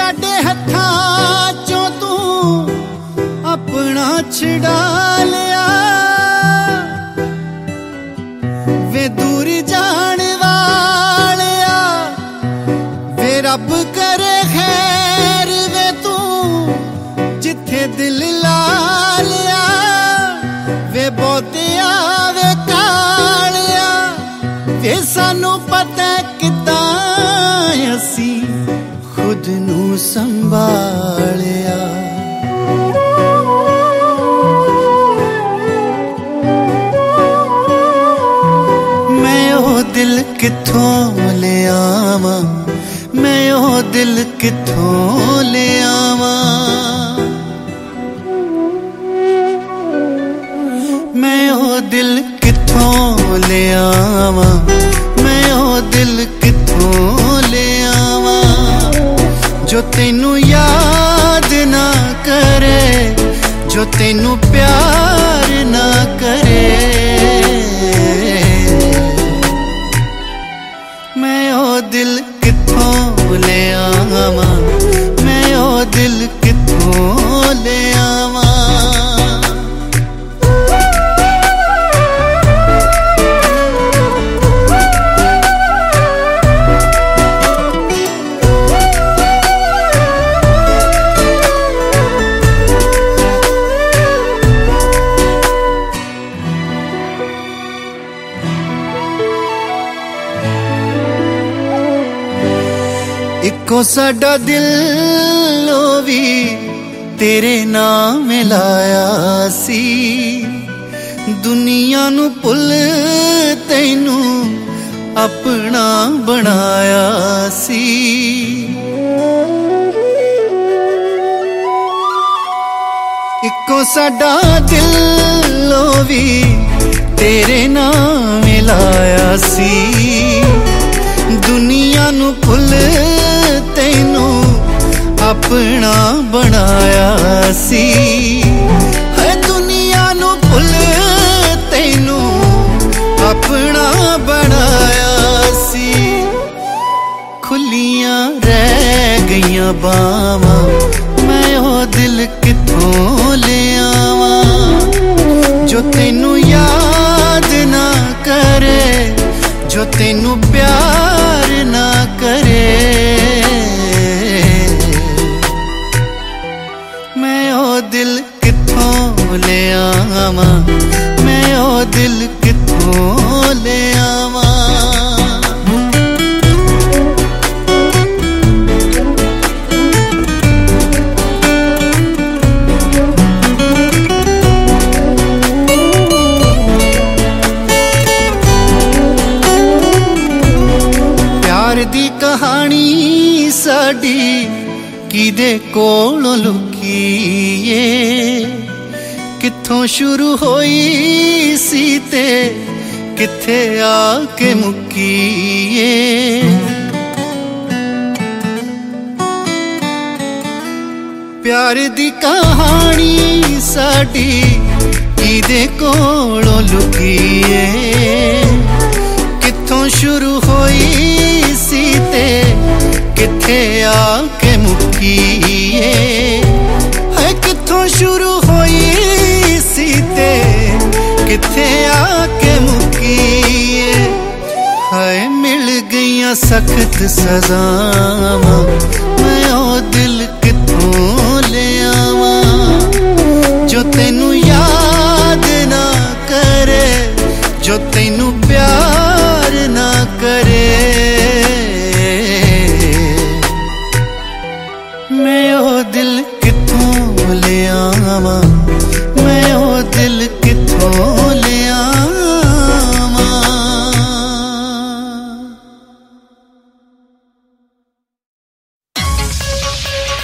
साडे हत्थां चों तू अपना छिड़ा लिया वे दूर जान वालिया वे रब करे खैर वे तू जिथे दिल ला लिया वे बहुतिया वे कालिया वे सानू पता किदां असी खुद नू संभालिया मैं ओ दिल किथों ले आवां मैं ओ दिल किथों ले आवां मैं ओ दिल किथों ले आवां मैं ओ दिल किथों ले आवां जो तेनू याद ना करे जो तेनू प्यार ना करे मैं ओ दिल किथों ले आवां मैं ओ दिल किथों ले आवां इको साडा दिल भी तेरे नाम लाया सी दुनिया नू भुल तैनू अपना बनाया सी इको साडा दिल भी तेरे नाम लाया सी दुनिया नू भुल तैनू अपना बनाया सी है दुनिया नू भुल तैनू अपना बनाया सी खुलियां रह गईयां बावां मैं ओ दिल किथों ले आवां जो तैनू याद ना करे जो तैनू प्यार ना करे मैं ओ दिल किथों ले आवां मैं ओ दिल किथों ले आवां दी कहानी साडी किदे कोलों लुकी किथों शुरू होई सी ते किथे आके मुकी प्यार दी कहानी साडी किदे कोलों लुकी किथों शुरू होई सी ते किथे आके मुकी है किथों शुरू होई सी ते किथे आके मुकी है मिल गईयां सख्त सजावां मैं ओ दिल किथों ले आवां जो तैनू याद ना करे जो तैनू